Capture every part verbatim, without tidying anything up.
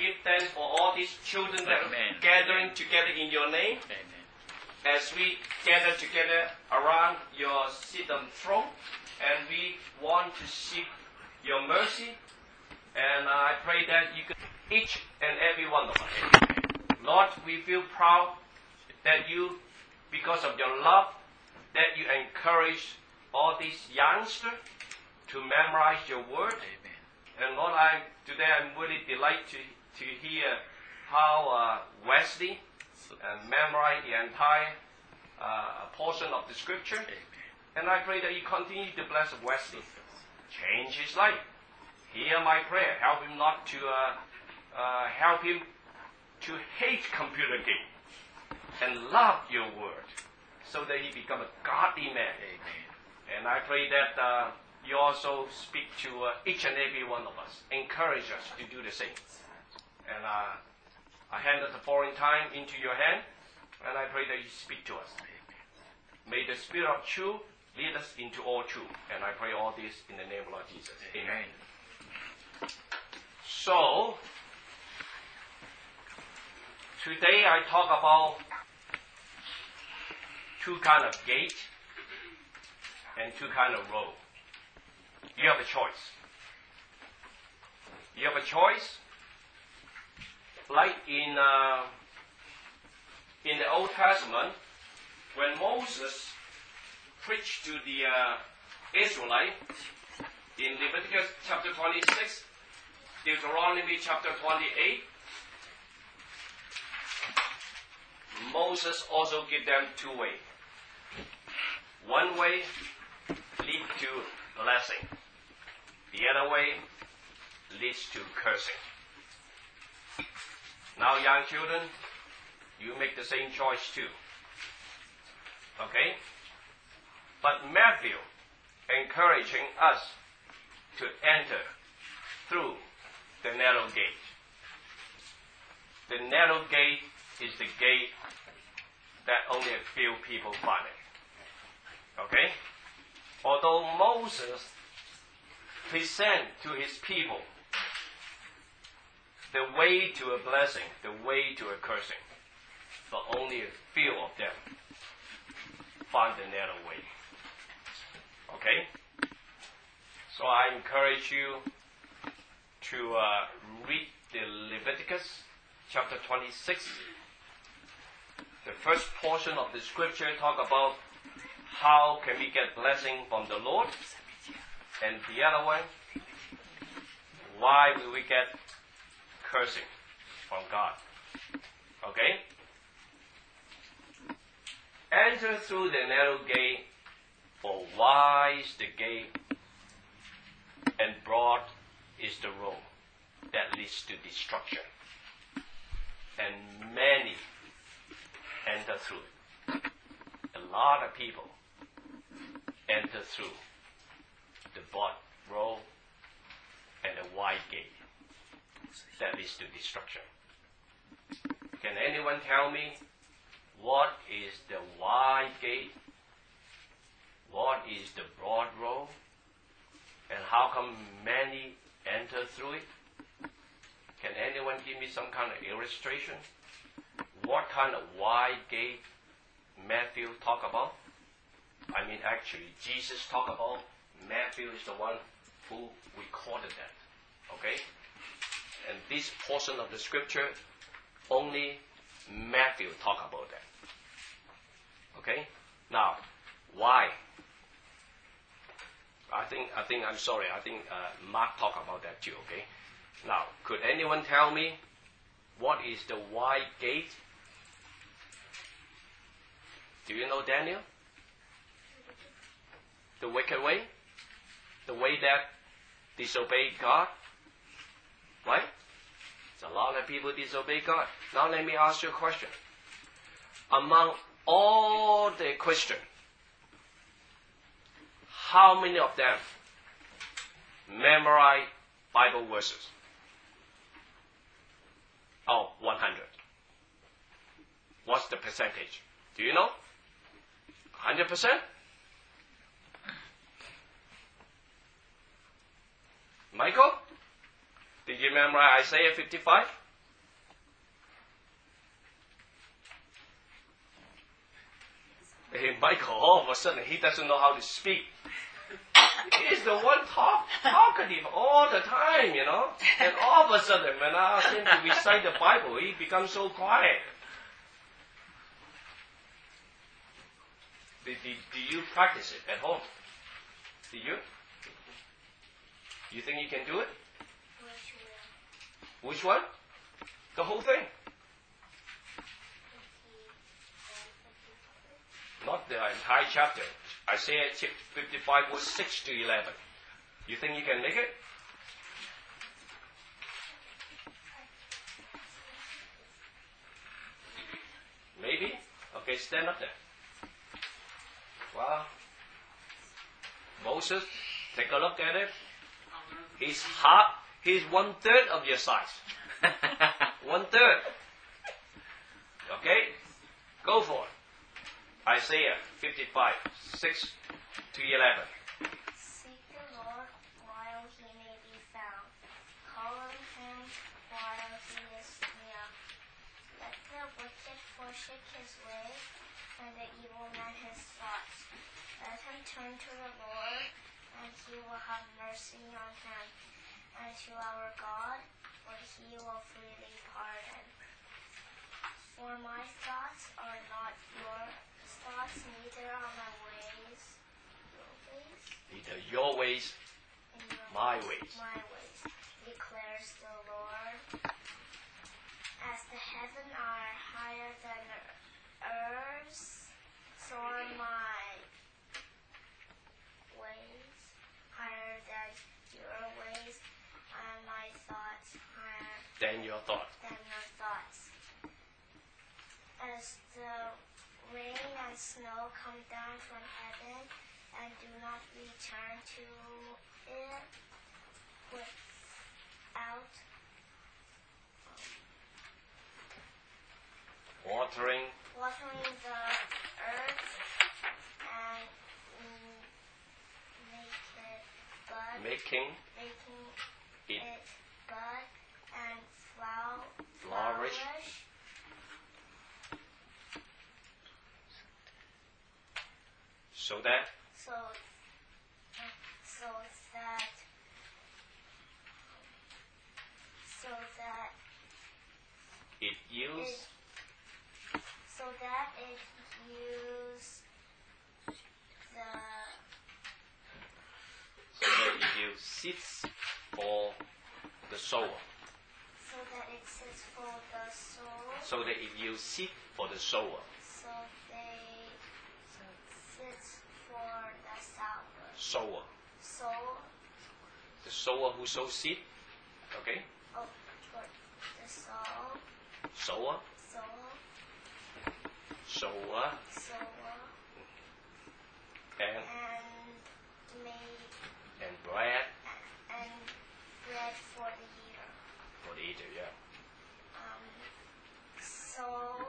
give thanks for all these children that Amen. are gathering together in your name. Amen. As we gather together around your seat on throne, and we want to seek your mercy, and I pray that you could each and every one of us. Lord, we feel proud that you, because of your love, that you encourage all these youngsters to memorize your word. Amen. And Lord, I today I'm really delighted to, to hear how uh, Wesley uh, memorized the entire uh, portion of the scripture. Amen. And I pray that you continue to bless Wesley, change his life. Hear my prayer. Help him not to uh, uh, help him to hate computer game and love your word, so that he become a godly man. Amen. And I pray that uh, you also speak to uh, each and every one of us, encourage us to do the same. And uh, I hand the foreign time into your hand, and I pray that you speak to us. May the Spirit of truth lead us into all truth. And I pray all this in the name of Lord Jesus. Amen. So, today I talk about two kind of gate and two kind of road. You have a choice. You have a choice. Like in uh, in the Old Testament, when Moses preached to the uh, Israelites in Leviticus chapter twenty-six, Deuteronomy chapter twenty-eight, Moses also gave them two ways. One way leads to blessing. The other way leads to cursing. Now, young children, you make the same choice too. Okay? But Matthew encouraging us to enter through the narrow gate. The narrow gate is the gate that only a few people find it. Okay? Although Moses present to his people the way to a blessing, the way to a cursing, but only a few of them find the narrow way. Okay? So I encourage you to uh, read the Leviticus chapter twenty-six. The first portion of the scripture talk about how can we get blessing from the Lord, and the other one, why will we get cursing from God. Okay? Enter through the narrow gate, for wide is the gate, and broad is the road that leads to destruction. And many enter through it. A lot of people enter through the broad road and the wide gate that leads to destruction. Can anyone tell me what is the wide gate? What is the broad road? And how come many enter through it? Can anyone give me some kind of illustration? What kind of wide gate Matthew talk about? I mean, actually, Jesus talk about. Matthew is the one who recorded that. Okay? And this portion of the scripture, only Matthew talk about that. Okay? Now, why? I think, I think, I'm sorry, I think uh, Mark talk about that too, okay? Now, could anyone tell me what is the wide gate? Do you know, Daniel? The wicked way? The way that disobey God? Right? It's a lot of people disobey God. Now let me ask you a question. Among all the Christians, how many of them memorize Bible verses? Oh, one hundred. What's the percentage? Do you know? one hundred percent? Michael? Did you memorize Isaiah fifty-five? hey, Michael, all of a sudden he doesn't know how to speak. He's the one talk, talkative all the time, you know. And all of a sudden, when I ask him to recite the Bible, he becomes so quiet. Did, did, did you practice it at home? Did you? You think you can do it? Which one? The whole thing? Not the entire chapter. Isaiah fifty-five, verse six to eleven. You think you can make it? Maybe? Okay, stand up there. Wow. Moses, take a look at it. He's half, he's one third of your size. One third. Okay? Go for it. Isaiah fifty-five, six to eleven. Seek the Lord while he may be found. Call on him while he is near. Let the wicked forsake his way, and the evil man his thoughts. Let him turn to the Lord, and he will have mercy on him, and to our God, for he will freely pardon. For my thoughts are not your thoughts, neither are my ways your ways. Neither your ways, And your my ways. My ways, declares the Lord. As the heaven are higher than the earth, so are my ways higher than your ways, and my thoughts higher Then your thought. than your thoughts. As the rain and snow come down from heaven and do not return to it without Watering, watering the earth and mm, make it bud, making making it it bud and flower, flourish. flourish. So that So, so that, so that it yields, it, so that it use the, so that it yields seeds for the sower. so that it sits for the soul, So that it yields seed for the sower. so they sits for the sour, Sower. soul, The sower who sows seed. Okay? oh, for the soul, Sower. soul, Sower. soul, And, and made and bread and bread for the eater. for the eater, yeah. Um, so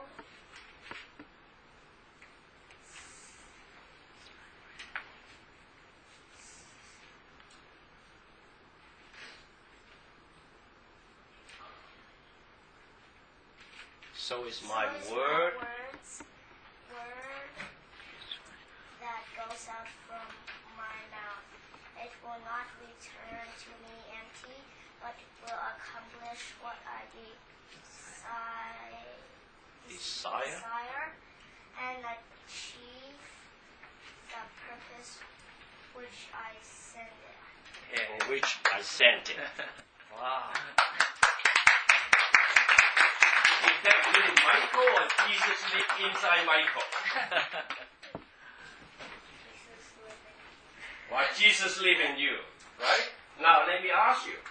So is my so is word. my words, word that goes out from my mouth. It will not return to me empty, but will accomplish what I desire, Desire. desire and achieve the purpose which I send it. And which I sent it. Wow. Is that really Michael or Jesus live inside Michael? Jesus living. Why Jesus live in you, right? Now let me ask you.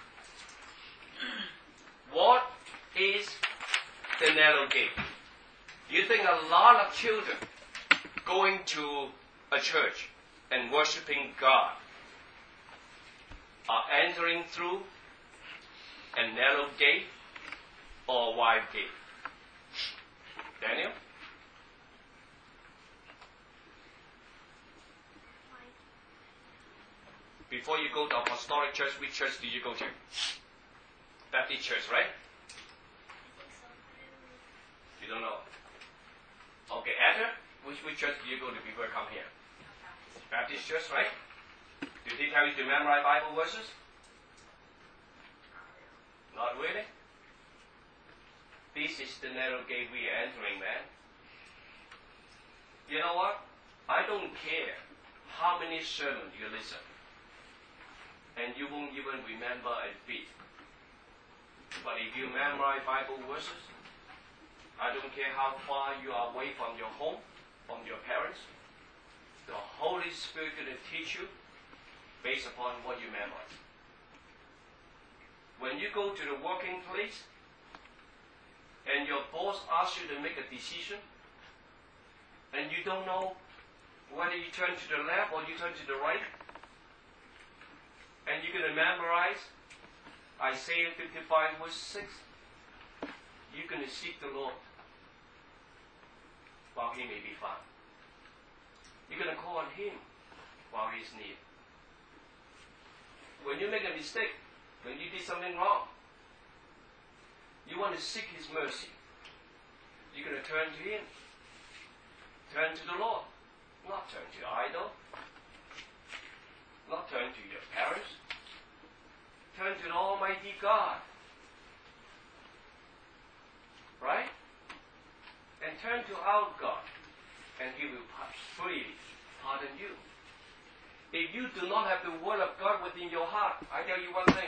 What is the narrow gate? You think a lot of children going to a church and worshiping God are entering through a narrow gate or a wide gate? Daniel? Before you go to Apostolic Church, which church did you go to? Baptist Church, right? I think so. You don't know. Okay, Enter? Which, which church do you go to before you come here? Baptist church, right? Did they tell you to memorize Bible verses? Not really. This is the narrow gate we are entering, man. You know what? I don't care how many sermons you listen, and you won't even remember a bit. But if you memorize Bible verses, I don't care how far you are away from your home, from your parents, the Holy Spirit will teach you based upon what you memorize. When you go to the working place and your boss asks you to make a decision and you don't know whether you turn to the left or you turn to the right, and you're going to memorize Isaiah fifty-five verse six, you're going to seek the Lord while He may be found. You're going to call on Him while He is near. When you make a mistake, when you did something wrong, you want to seek His mercy. You're going to turn to Him. Turn to the Lord. Not turn to your idol. Not turn to your parents. Turn to the Almighty God. Right? And turn to our God, and He will freely pardon you. If you do not have the Word of God within your heart, I tell you one thing.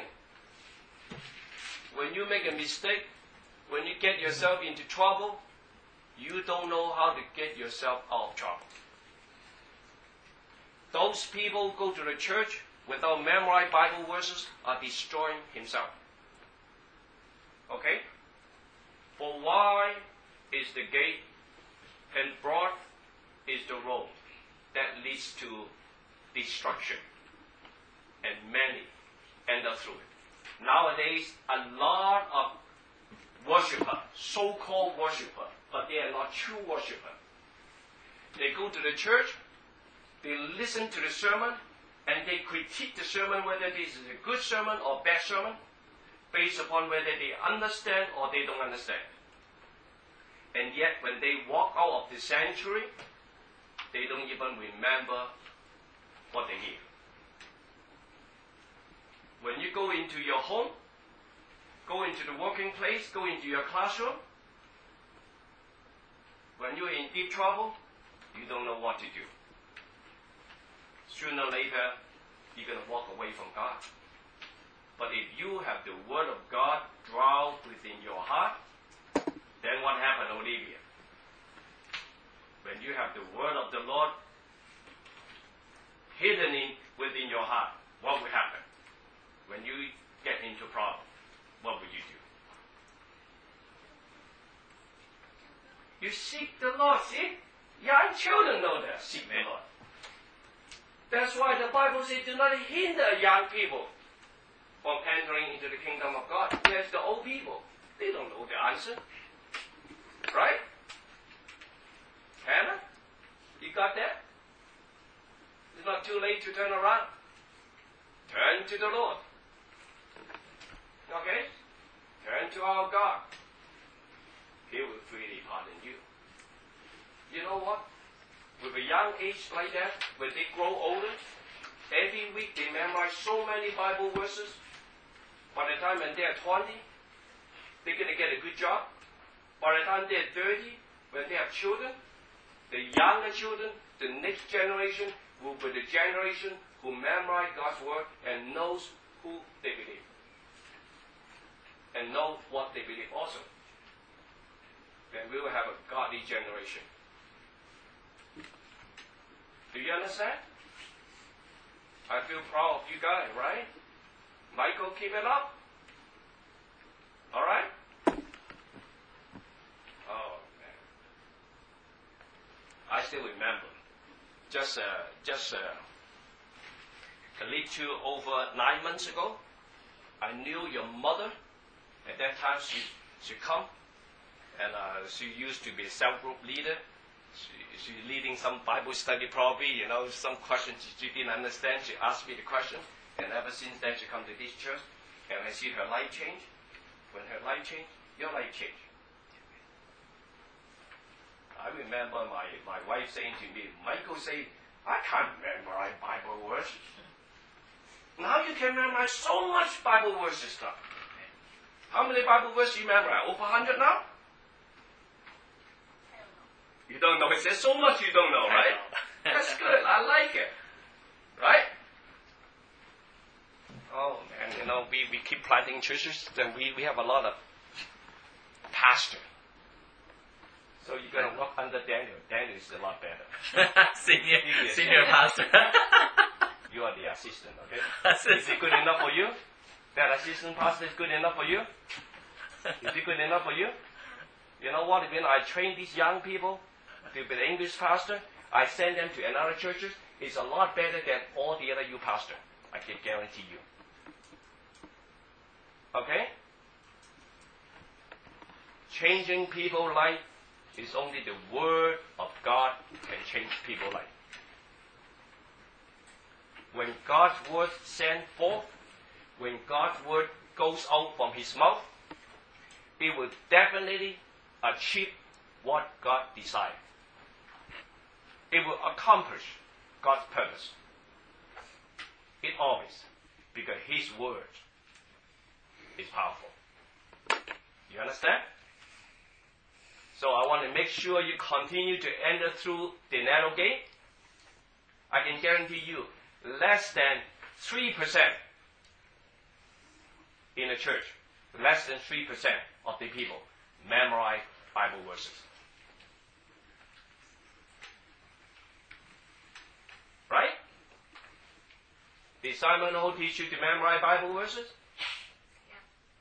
When you make a mistake, when you get yourself into trouble, you don't know how to get yourself out of trouble. Those people go to the church without memorized Bible verses are destroying himself. Okay? For wide is the gate, and broad is the road that leads to destruction, and many enter through it. Nowadays, a lot of worshippers, so-called worshippers, but they are not true worshippers. They go to the church, they listen to the sermon, and they critique the sermon whether this is a good sermon or bad sermon, based upon whether they understand or they don't understand. And yet, when they walk out of the sanctuary, they don't even remember what they hear. When you go into your home, go into the working place, go into your classroom, when you're in deep trouble, you don't know what to do. Sooner or later, you're going to walk away from God. But if you have the Word of God dwell within your heart, then what happened, Olivia? When you have the Word of the Lord hidden in, within your heart, what will happen? When you get into problem, what will you do? You seek the Lord. See? Young children know that. Seek the Lord. That's why the Bible says do not hinder young people from entering into the kingdom of God. There's the old people. They don't know the answer. Right? Hannah? You got that? It's not too late to turn around. Turn to the Lord. Okay? Turn to our God. He will freely pardon you. You know what? With a young age like that, when they grow older, every week they memorize so many Bible verses. By the time when they're twenty, they're going to get a good job. By the time they're thirty, when they have children, the younger children, the next generation will be the generation who memorize God's Word and knows who they believe. And know what they believe also. Then we will have a godly generation. Do you understand? I feel proud of you guys, right? Michael, keep it up. All right? Oh, man. I still remember. Just, uh, just uh, a little over nine months ago, I knew your mother. At that time, she, she come, and uh, she used to be a self-group leader. She, she's leading some Bible study probably, you know, some questions she didn't understand. She asked me the question, and ever since then she come to this church, and I see her life change. When her life changed, your life changed. I remember my, my wife saying to me, Michael say, I can't memorize Bible verses. Now you can memorize so much Bible verses now. How many Bible verses you memorize? Over one hundred now? You don't know. It says so much you don't know, right? That's good. I like it. Right? Oh, man. You know, we, we keep planting churches, then we, we have a lot of pastor. So you're going to work under Daniel. Daniel is a lot better. senior, senior pastor. You are the assistant, okay? Is it good enough for you? That assistant pastor is good enough for you? Is it good enough for you? You know what? When I train these young people to be the English pastor, I send them to another churches. It's a lot better than all the other you pastor. I can guarantee you. Okay? Changing people's life is only the Word of God can change people's life. When God's Word sent forth, when God's Word goes out from His mouth, it will definitely achieve what God desired. It will accomplish God's purpose. It always, because His Word is powerful. You understand? So I want to make sure you continue to enter through the narrow gate. I can guarantee you, less than three percent in the church, less than three percent of the people memorize Bible verses. Right? Did Simon Ho teach you to memorize Bible verses? Yeah.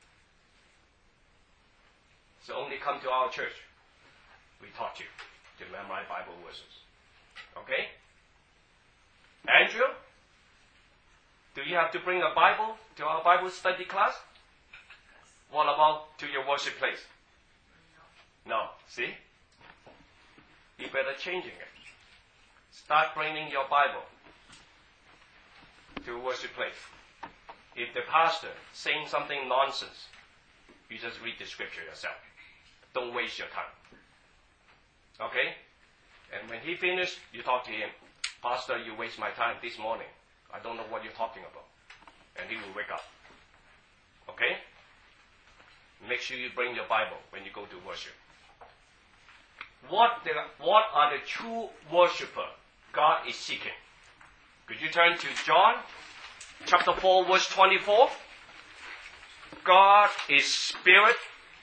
So only come to our church. We taught you to memorize Bible verses. Okay? Andrew? Do you have to bring a Bible to our Bible study class? What about to your worship place? No. No. See? You better changing it. Start bringing your Bible to worship place. If the pastor saying something nonsense, you just read the scripture yourself. Don't waste your time. Okay? And when he finished, you talk to him. Pastor, you waste my time this morning. I don't know what you're talking about. And he will wake up. Okay? Make sure you bring your Bible when you go to worship. What, the, what are the true worshippers God is seeking? Could you turn to John chapter four, verse twenty-four? God is spirit.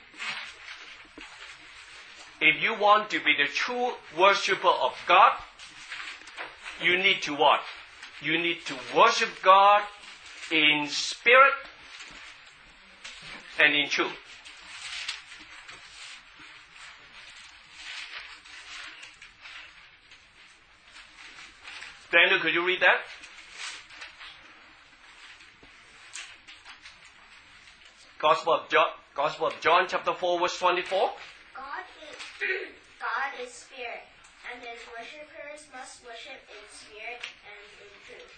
If you want to be the true worshipper of God, you need to what? You need to worship God in spirit and in truth. Daniel, could you read that? Gospel of John, Gospel of John chapter four, verse twenty-four. God is, God is spirit, and His worshippers must worship in spirit and in truth.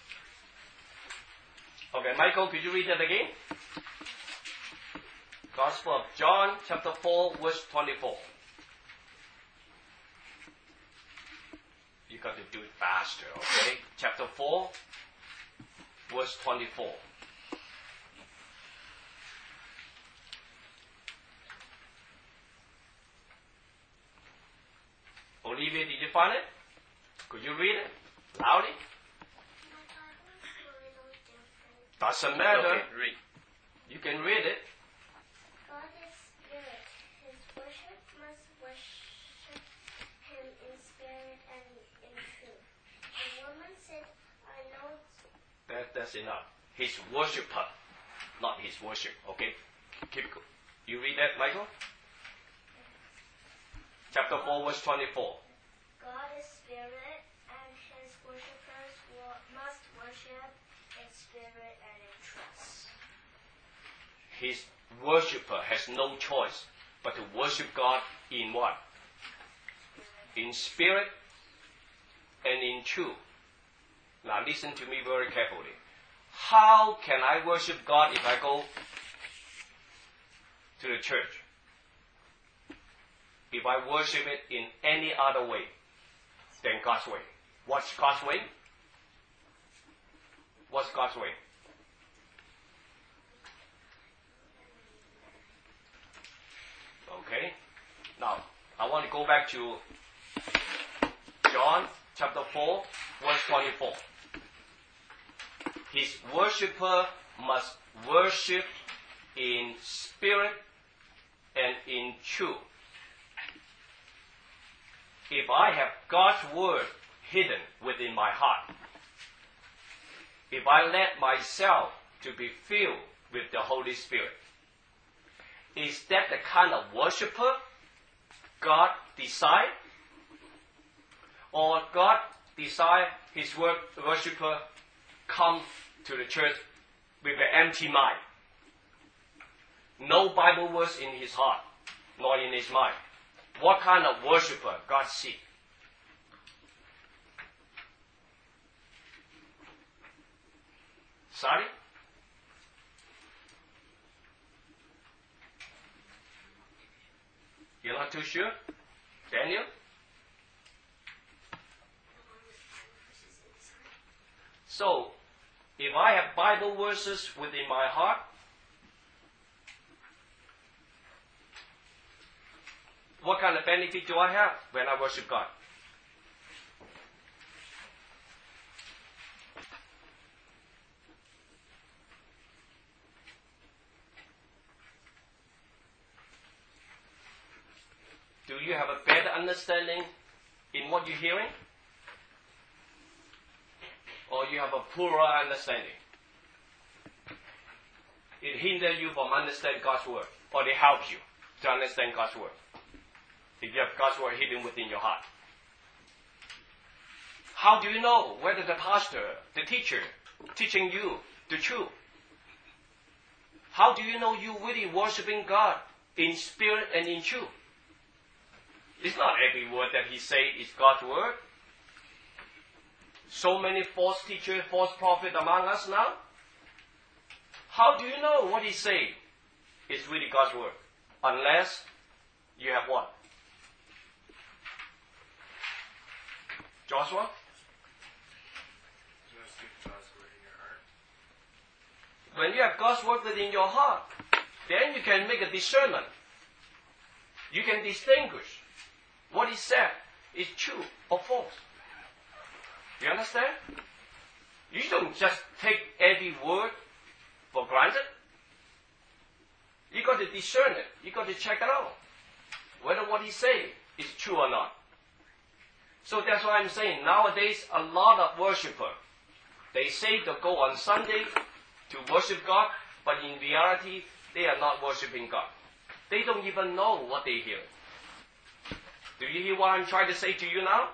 Okay, Michael, could you read that again? Gospel of John chapter four, verse twenty-four. You got to do it faster, okay? Chapter four, verse twenty-four. Olivia, did you find it? Could you read it loudly? My Bible is a little different. Doesn't matter. Okay, read. You can read it. God is spirit. His worship must worship Him in spirit and in truth. The woman said, I know That, that's enough. His worshipper, not his worship. Okay? Keep go. You read that, Michael? Chapter four, verse twenty-four. God is spirit, and His worshippers wo- must worship in spirit and in truth. His worshipper has no choice but to worship God in what? In spirit and in truth. Now listen to me very carefully. How can I worship God if I go to the church? if I worship it in any other way than God's way. What's God's way? What's God's way? Okay. Now, I want to go back to John chapter four, verse twenty-four. His worshipper must worship in spirit and in truth. If I have God's word hidden within my heart, if I let myself to be filled with the Holy Spirit, is that the kind of worshiper God desires? Or God desires his word, worshiper come to the church with an empty mind? No Bible verse in his heart, nor in his mind. What kind of worshiper God seeks? Sorry? You're not too sure? Daniel? So, if I have Bible verses within my heart, what kind of benefit do I have when I worship God? Do you have a better understanding in what you're hearing? Or you have a poorer understanding? It hinders you from understanding God's word, or it helps you to understand God's word. If you have God's word hidden within your heart. How do you know whether the pastor, the teacher, teaching you the truth? How do you know you really worshiping God in spirit and in truth? It's not every word that he say is God's word. So many false teachers, false prophets among us now. How do you know what he say is really God's word? Unless you have what? Joshua? When you have God's word within your heart, then you can make a discernment. You can distinguish what he said is true or false. Do you understand? You don't just take every word for granted. You got to discern it. You got to check it out. Whether what he say is true or not. So that's why I'm saying nowadays a lot of worshippers, they say to go on Sunday to worship God, but in reality they are not worshiping God. They don't even know what they hear. Do you hear what I'm trying to say to you now?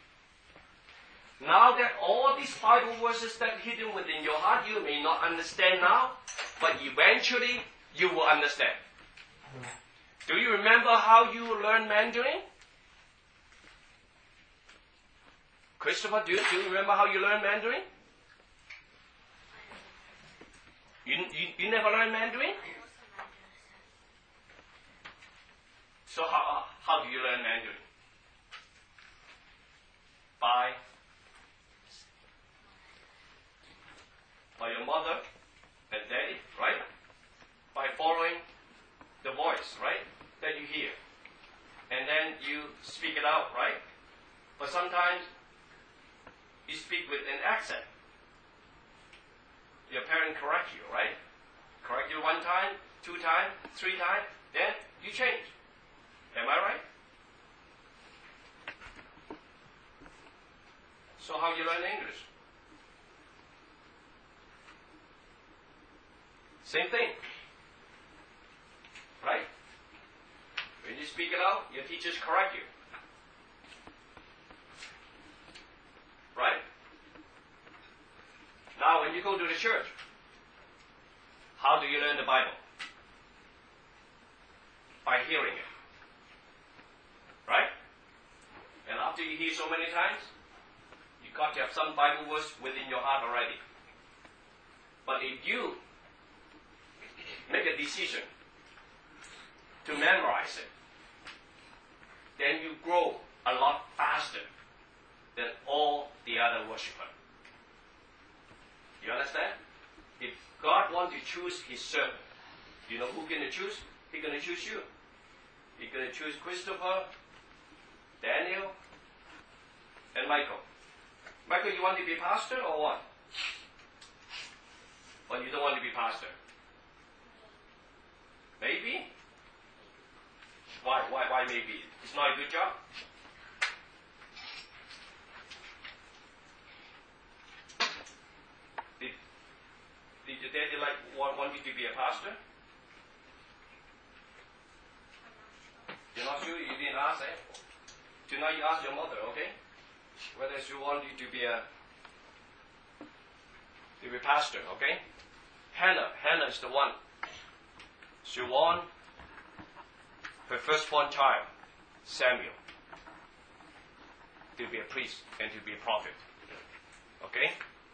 Now that all these Bible verses that are hidden within your heart, you may not understand now, but eventually you will understand. Do you remember how you learned Mandarin? Christopher, do you, do you remember how you learned Mandarin? You, you, you never learned Mandarin? So how, how do you learn Mandarin? By, by your mother and daddy, right? By following the voice, right? That you hear. And then you speak it out, right? But sometimes you speak with an accent. Your parent correct you, right? Correct you one time, two times, three times, then you change. Am I right? So how you learn English? Same thing. Right? When you speak it out, your teachers correct you. Right? Now when you go to the church, how do you learn the Bible? By hearing it. Right? And after you hear so many times, you got to have some Bible verse within your heart already. But if you make a decision to memorize it, then you grow a lot faster than all the other worshippers. You understand? If God wants to choose his servant, you know who's going to choose? He's going to choose you. He's going to choose Christopher, Daniel, and Michael. Michael, you want to be pastor or what? Or you don't want to be pastor? Maybe? Why? Why? Why maybe? It's not a good job? Did, did your daddy like want, want you to be a pastor? You're not sure? You didn't ask, eh? Tonight you ask your mother, okay? Whether she want you to be a to be pastor, okay? Hannah, Hannah is the one. She want her firstborn child, Samuel, to be a priest and to be a prophet. Okay?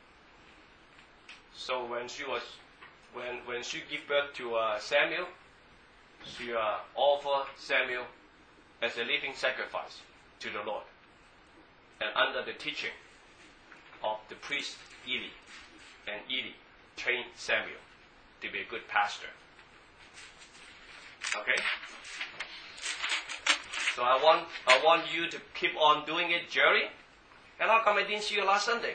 So when she was when when she gave birth to uh, Samuel, she uh, offered Samuel as a living sacrifice to the Lord, and under the teaching of the priest Eli, and Eli trained Samuel to be a good pastor. Okay? So I want I want you to keep on doing it, Jerry. And how come I didn't see you last Sunday?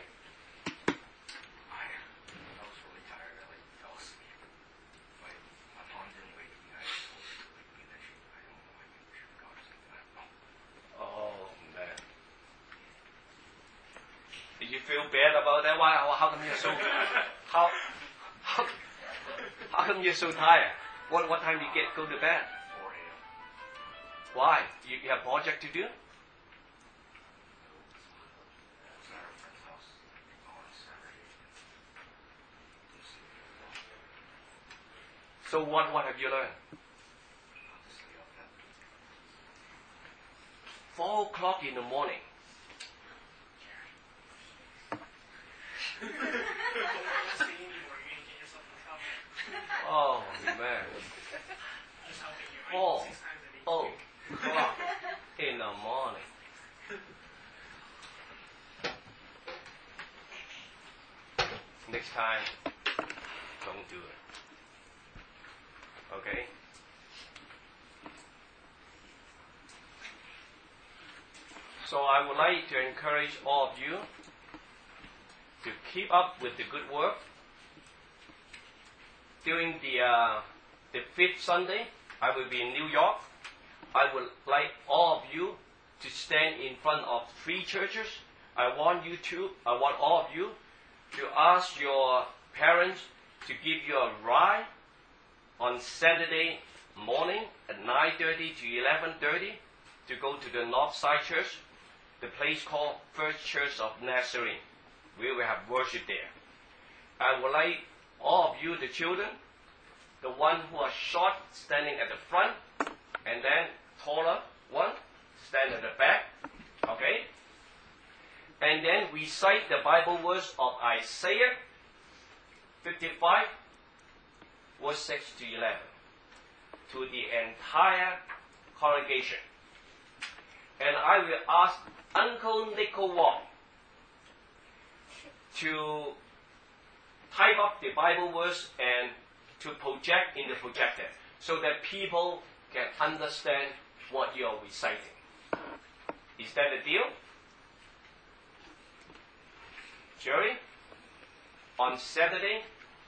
Feel bad about that? Why? How come you're so? How? How, how come you're so tired? What? What time do you get go to bed? four a.m. Why? You, you have project to do? So what? What have you learned? Four o'clock in the morning. Oh man. Four oh o'clock in the morning. Next time, don't do it. Okay? So I would like to encourage all of you to keep up with the good work. During the uh, the fifth Sunday, I will be in New York. I would like all of you to stand in front of three churches. I want you to, I want all of you to ask your parents to give you a ride on Saturday morning at nine thirty to eleven thirty to go to the Northside Church, the place called First Church of Nazarene. We will have worship there. I would like all of you, the children, the one who are short, standing at the front, and then taller one, stand at the back. Okay? And then recite the Bible verse of Isaiah fifty-five, verse six to eleven, to the entire congregation. And I will ask Uncle Nico Wong to type up the Bible verse and to project in the projector so that people can understand what you are reciting. Is that a deal? Jerry? On Saturday,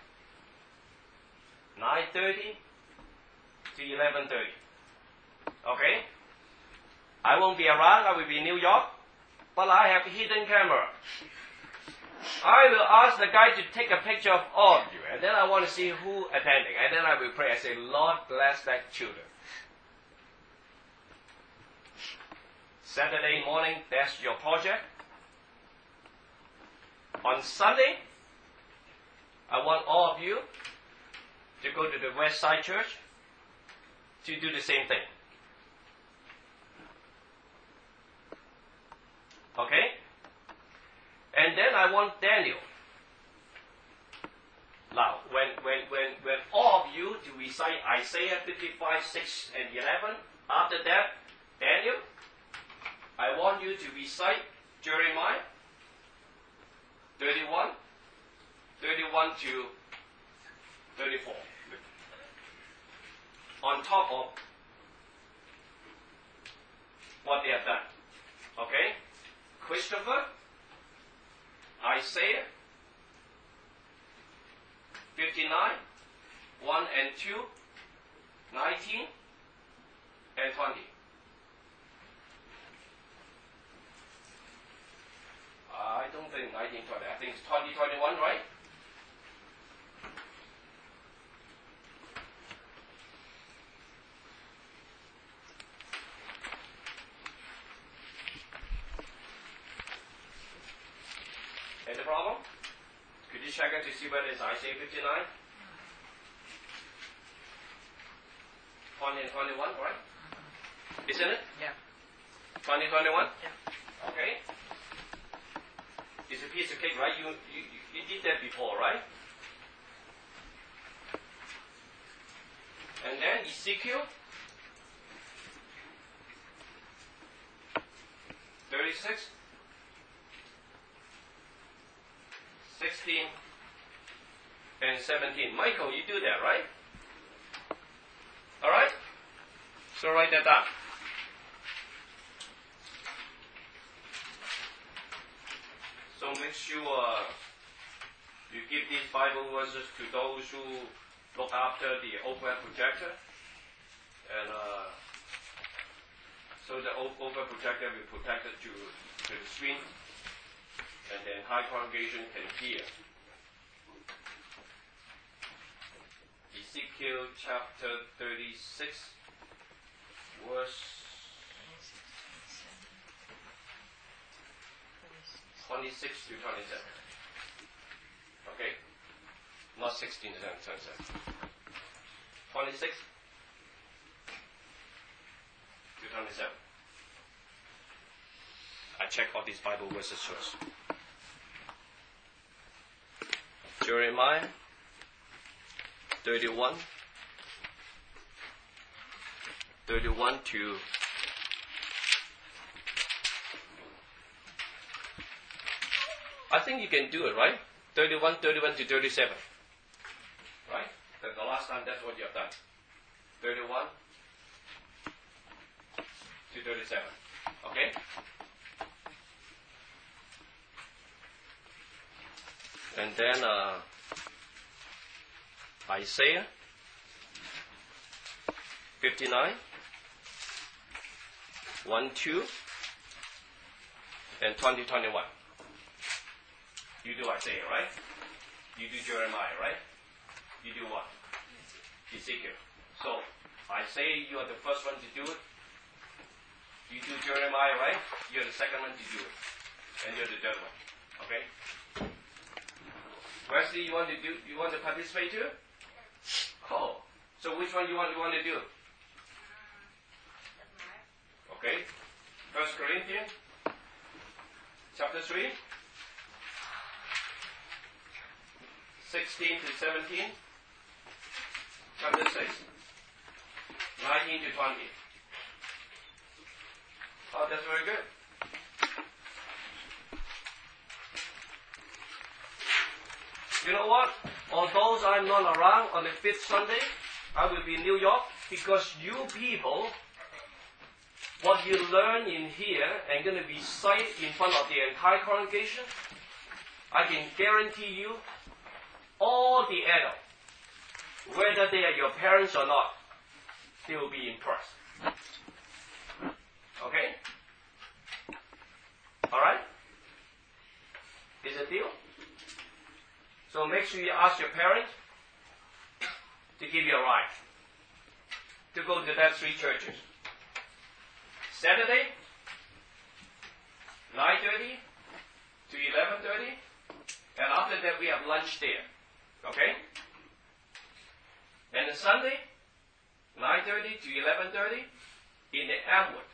nine thirty to eleven thirty. Okay? I won't be around, I will be in New York, but I have a hidden camera. I will ask the guy to take a picture of all of you, and then I want to see who attending, and then I will pray. I say, Lord, bless that children. Saturday morning, that's your project. On Sunday, I want all of you to go to the West Side Church to do the same thing. Okay? And then I want Daniel. Now, when, when, when, when all of you to recite Isaiah fifty-five, six, and eleven, after that, Daniel, I want you to recite Jeremiah thirty-one, thirty-one to thirty-four. On top of what they have done. Okay? Christopher, Isaiah, fifty-nine, one and two, nineteen, and twenty. I don't think nineteen, twenty. I think it's twenty, twenty-one, right? Any problem? Could you check it to see whether it's Isaiah fifty-nine? twenty and twenty-one, right? Isn't it? Yeah. twenty, twenty-one? Yeah. Okay. It's a piece of cake, right? You, you, you did that before, right? And then Ezekiel thirty-six, sixteen, and seventeen. Michael, you do that, right? All right? So write that down. So make sure uh, you give these Bible verses to those who look after the overhead projector. And uh, so the overhead projector will protect it to, to the screen. And then high congregation can hear. Ezekiel chapter thirty-six, verse twenty-six to twenty-seven. Okay? Not sixteen to twenty-seven. twenty-six to twenty-seven. I check all these Bible verses first. Jeremiah thirty-one, thirty-one to I think you can do it, right? thirty-one, thirty-one to thirty-seven. Right? That's the last time that's what you have done. thirty-one to thirty-seven. Okay? And then uh, Isaiah fifty-nine, one, two, and twenty, twenty-one. You do Isaiah, right? You do Jeremiah, right? You do what? Ezekiel. So, Isaiah, you are the first one to do it. You do Jeremiah, right? You're the second one to do it. And you're the third one. Okay? Wesley, you want to do? You want to participate too? Oh, so which one you want? You want to do? Okay. First Corinthians, chapter three, sixteen to seventeen, chapter six, nineteen to twenty. Oh, that's very good. You know what? Although I'm not around on the fifth Sunday, I will be in New York because you people, what you learn in here and going to be cited in front of the entire congregation, I can guarantee you, all the adults, whether they are your parents or not, they will be impressed. Okay? All right? Is it a deal? So make sure you ask your parents to give you a ride to go to that three churches. Saturday, nine thirty to eleven thirty, and after that we have lunch there. Okay? And then Sunday, nine thirty to eleven thirty in the Atwood.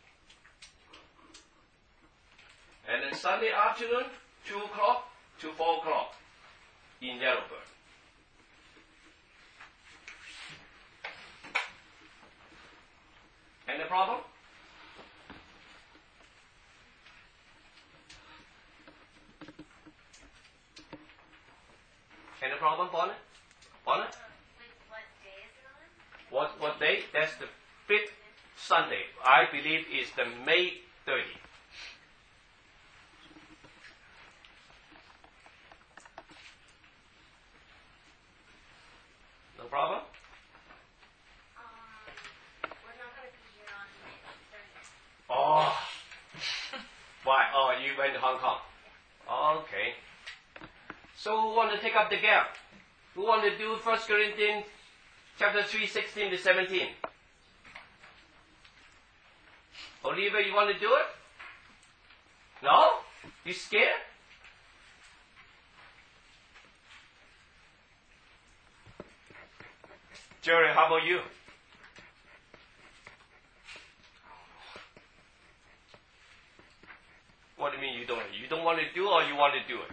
And then Sunday afternoon, two o'clock to four o'clock in Yellowbird. Any problem? problem, Bonnet? Bonnet? What day is it on? What what day? That's the fifth Sunday. I believe is the May thirtieth. No problem? Um, we're not going to be here on May thirtieth. Oh. Why? Oh, you went to Hong Kong. Okay. So who want to take up the gap? Who want to do First Corinthians chapter three, sixteen to seventeen? Olivia, you want to do it? No? You scared? Jerry, how about you? What do you mean you don't? You don't want to do or you want to do it?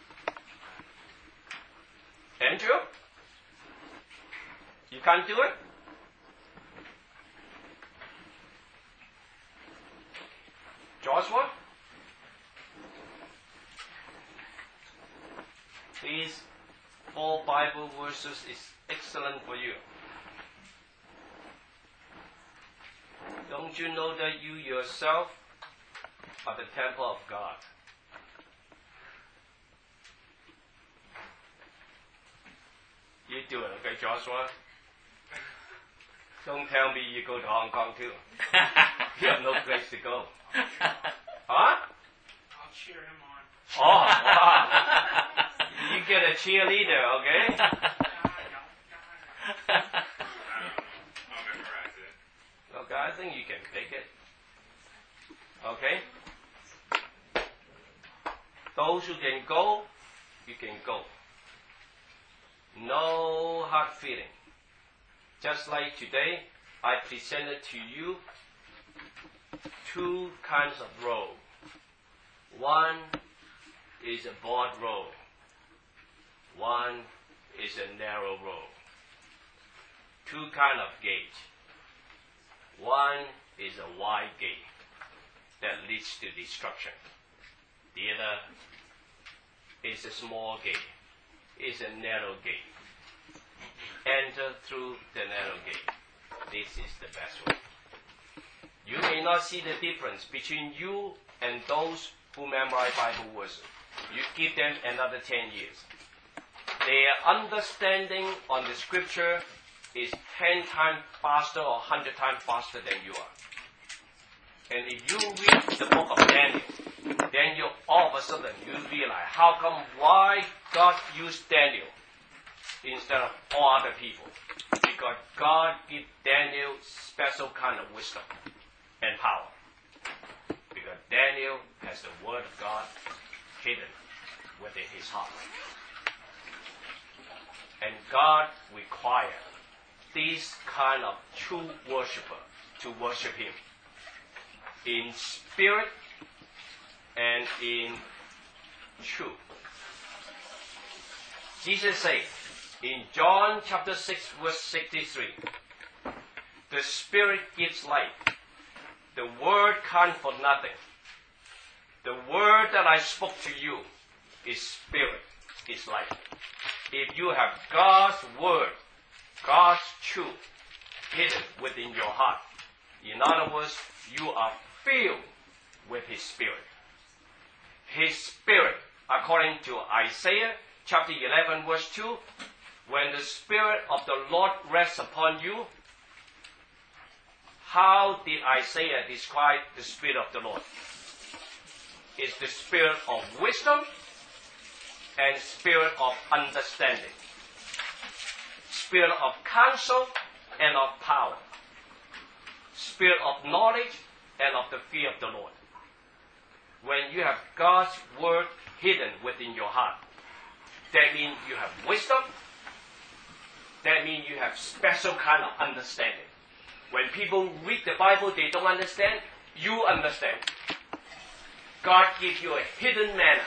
Andrew? You can't do it? Joshua? These four Bible verses is excellent for you. Don't you know that you yourself are the temple of God? You do it, okay, Joshua? Don't tell me you go to Hong Kong too. You have no place to go. Huh? I'll cheer him on. Oh, wow. You get a cheerleader, okay? I'll memorize it. Okay, I think you can take it. Okay? Those who can go, you can go. No hard feeling. Just like today, I presented to you two kinds of road. One is a broad road. One is a narrow road. Two kind of gate. One is a wide gate that leads to destruction. The other is a small gate. It's a narrow gate. Enter through the narrow gate. This is the best way. You may not see the difference between you and those who memorize Bible verses. You give them another ten years. Their understanding on the scripture is ten times faster or one hundred times faster than you are. And if you read the book of Daniel, then you all of a sudden you realize how come why God used Daniel instead of all other people. Because God gave Daniel special kind of wisdom and power. Because Daniel has the word of God hidden within his heart. And God requires this kind of true worshiper to worship him in spirit and in truth. Jesus said in John chapter six verse sixty-three, the Spirit gives life. The Word counts for nothing. The Word that I spoke to you is Spirit, is life. If you have God's Word, God's truth hidden within your heart, in other words, you are filled with His Spirit. His Spirit, according to Isaiah chapter eleven verse two, when the Spirit of the Lord rests upon you, how did Isaiah describe the Spirit of the Lord? It's the Spirit of wisdom and Spirit of understanding. Spirit of counsel and of power. Spirit of knowledge and of the fear of the Lord. When you have God's Word hidden within your heart, that means you have wisdom. That means you have special kind of understanding. When people read the Bible, they don't understand, you understand. God gives you a hidden manner.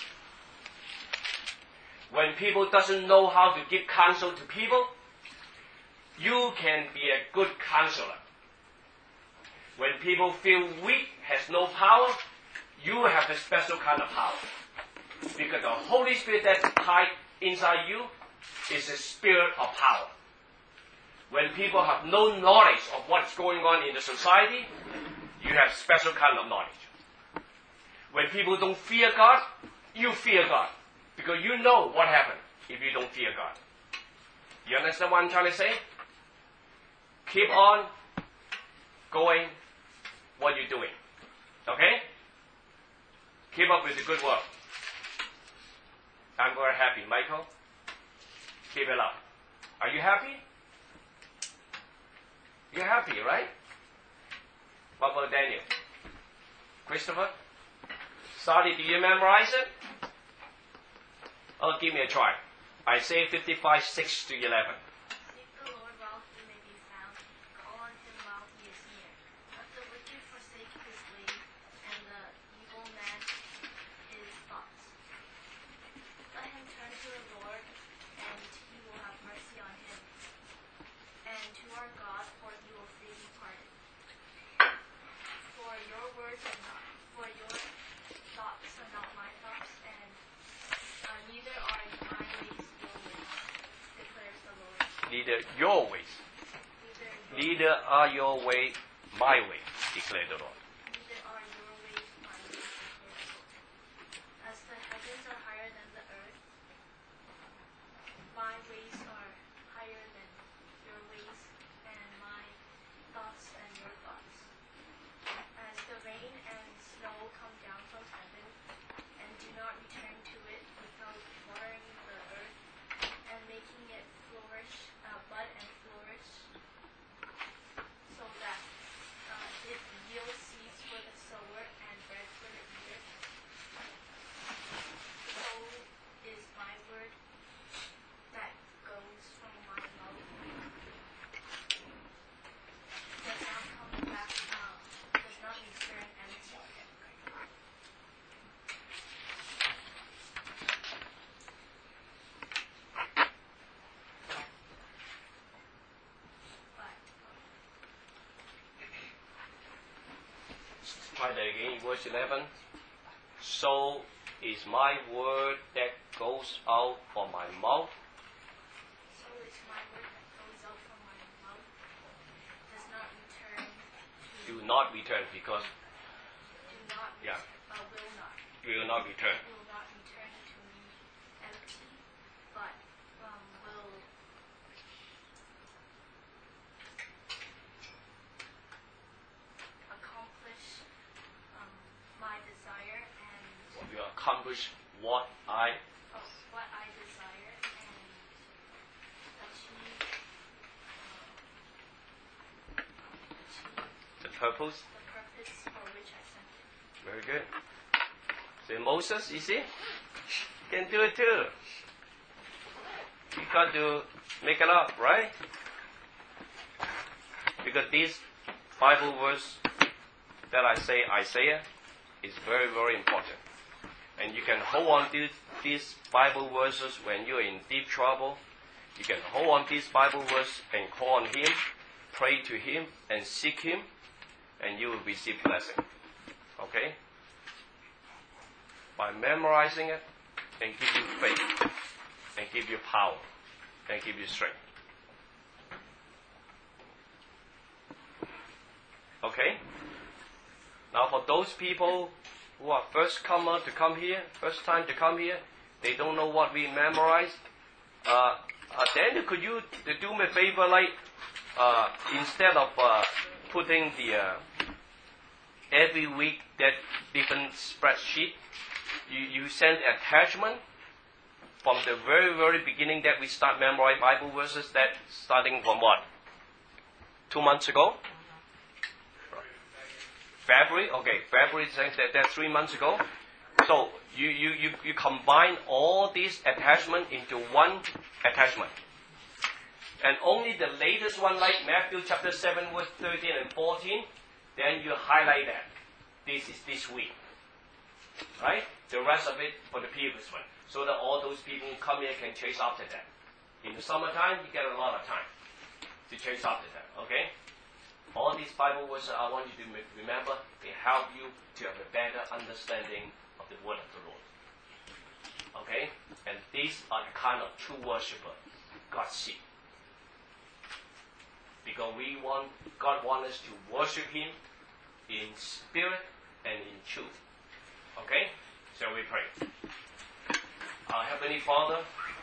When people doesn't know how to give counsel to people, you can be a good counselor. When people feel weak, has no power, you have a special kind of power. Because the Holy Spirit that's tied inside you is a spirit of power. When people have no knowledge of what's going on in the society, you have special kind of knowledge. When people don't fear God, you fear God. Because you know what happens if you don't fear God. You understand what I'm trying to say? Keep on going what you're doing. Okay? Keep up with the good work. I'm very happy. Michael, keep it up. Are you happy? You're happy, right? What about Daniel? Christopher? Sally, do you memorize it? Oh, give me a try. Isaiah fifty-five, six to eleven. Seek the Lord while he may be found. Call on him while he is near. Let the wicked forsake his way, and the evil man his thoughts. Let him turn to the Lord, and he will have mercy on him. And to our God, for he will freely pardon. For your words are not, for your thoughts are not my thoughts, and uh, neither are my ways your ways, declares the Lord. Neither your ways, Neither, neither are your way my way, declared the Lord. neither are your ways my ways, declares the Lord. As the heavens are higher than the earth, my ways are higher than your ways, and my thoughts than your thoughts. As the rain and snow come down from heaven, and do not return to it without watering the earth and making it flourish, uh, bud and flourish, so that uh, it yields seeds for the sower and bread for the eater, so is my word that goes from my mouth. Does not come back, uh, does not return empty. But Try that again, verse eleven. So is my word that goes out from my mouth. so is my word that goes out from my mouth, does not return to, Do not return, because do not, ret- Yeah. uh, will not, will not return. will not return to me empty, but um, will accomplish um, my desire and Will accomplish what I oh, what I desire and achieve, uh, achieve the purpose. the purpose for which I sent it. Very good. So Moses, you see, can do it too. You got to make it up, right? Because this Bible verse that I say, Isaiah, is very, very important. And you can hold on to these Bible verses when you're in deep trouble. You can hold on these Bible verses and call on Him, pray to Him, and seek Him, and you will receive blessing. Okay? By memorizing it, and give you faith, and give you power, and give you strength. Okay? Now for those people who are first comer to come here, first time to come here, they don't know what we memorized. Uh, uh, Daniel, could you uh, do me a favor, like, uh, instead of uh, putting the uh, every week that different spreadsheet, you, you send attachment from the very, very beginning that we start memorizing Bible verses, that starting from what? Two months ago? February? Okay, February, that, that's three months ago. So you, you, you, you combine all these attachments into one attachment. And only the latest one, like Matthew chapter seven, verse thirteen and fourteen, then you highlight that. This is this week. Right? The rest of it for the previous one. So that all those people who come here can chase after that. In the summertime, you get a lot of time to chase after that. Okay? All these Bible verses, I want you to remember, they help you to have a better understanding of the word of the Lord. Okay? Okay? And these are the kind of true worshiper God seeks. Because we want, God wants us to worship Him in spirit and in truth. Okay? Shall we pray? Our Heavenly Father,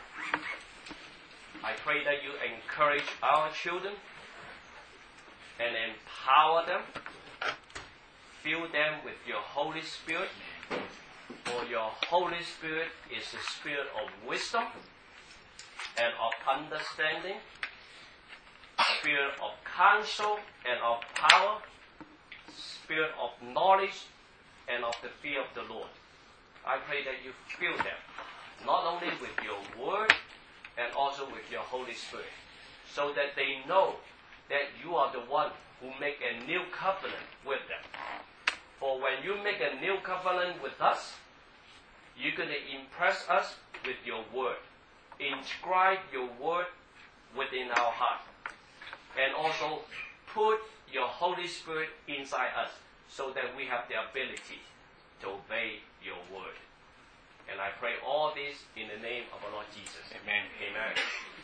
I pray that you encourage our children and empower them. Fill them with your Holy Spirit. For your Holy Spirit is the spirit of wisdom and of understanding, spirit of counsel and of power, spirit of knowledge and of the fear of the Lord. I pray that you fill them, not only with your word, and also with your Holy Spirit, so that they know that you are the one who make a new covenant with them. For when you make a new covenant with us, you're going to impress us with your word. Inscribe your word within our heart. And also put your Holy Spirit inside us so that we have the ability to obey your word. And I pray all this in the name of our Lord Jesus. Amen. Amen.